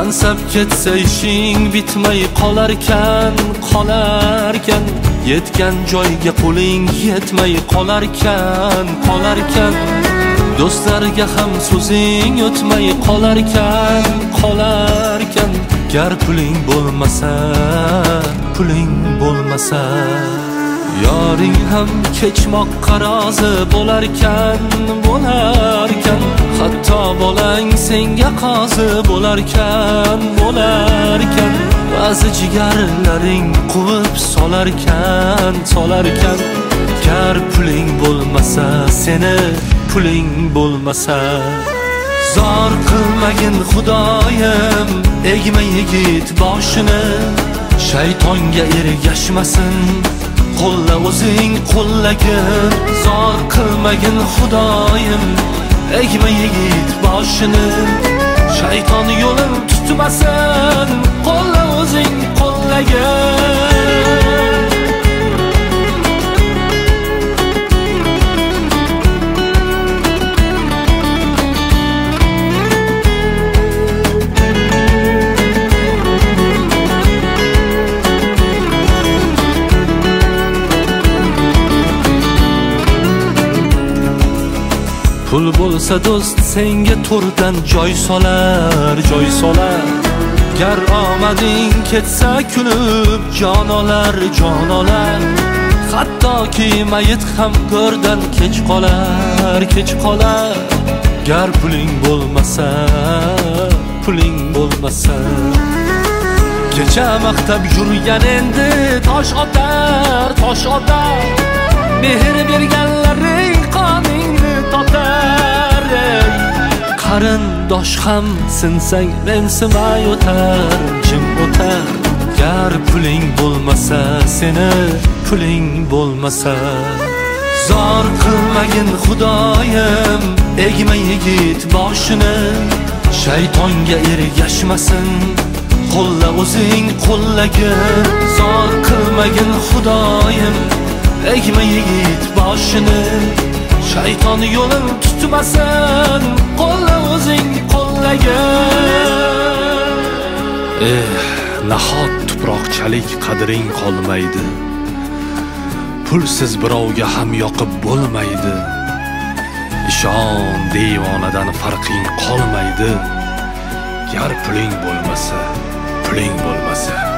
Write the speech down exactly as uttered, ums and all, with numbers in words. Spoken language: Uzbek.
mansab ketsa ishing bitmay qolarkan, qolarkan. Yetgan joyga qo'ling yetmay qolarkan, qolarkan. Do'stlarga ham so'zing o'tmay qolarkan, qolarkan. Gar puling bo'lmasa, puling bo'lmasa, yoring ham kechmoqqa rozi bo'larkan, bo'larkan. Hatto bolang senga qozi bo'larkan, bo'larkan. Ba'zi jigarlaring quvib solarkan, solarkan. Gar puling bo'lmasa, seni puling bo'lmasa. Zor qilmagin xudoyim, egma yigit boshini, shaytonga ergashmasin. Qo'lla o'zing qo'llagin. Zor qilmagin xudoyim, egma yigit boshini, shayton yo'lin tutmasin. Qo'lla o'zing qo'llagin. Pul bo'lsa do'st senga to'rdan joy solar, joy solar. Gar omading ketsa kulib jon olar, jon olar. Hattoki mayit ham go'rdan kech qolar, kech qolar. Gar puling bo'lmasa, puling bo'lmasa. Kecha maqtab yurgan endi tosh otar, tosh otar. Mehr berganlaring qoningni totar. Qarindosh ham sinsang mensimay o'tar, jim o'tar. Gar puling bo'lmasa, seni puling bo'lmasa. Zor qilmagin xudoyim, egma yigit boshini, shaytonga ergashmasin. Qo'lla o'zing qo'llagin. Zor qilmagin xudoyim, egma yigit boshini, shayton yo'lin tutmasin. Qo'lla o'zing qo'llagin. Eh, nahot tuproqchalik qadring qolmaydi. Pulsiz birovga ham yoqib bo'lmaydi. Ishon devonadan farqing qolmaydi. Gar puling bo'lmasa, puling bo'lmasa.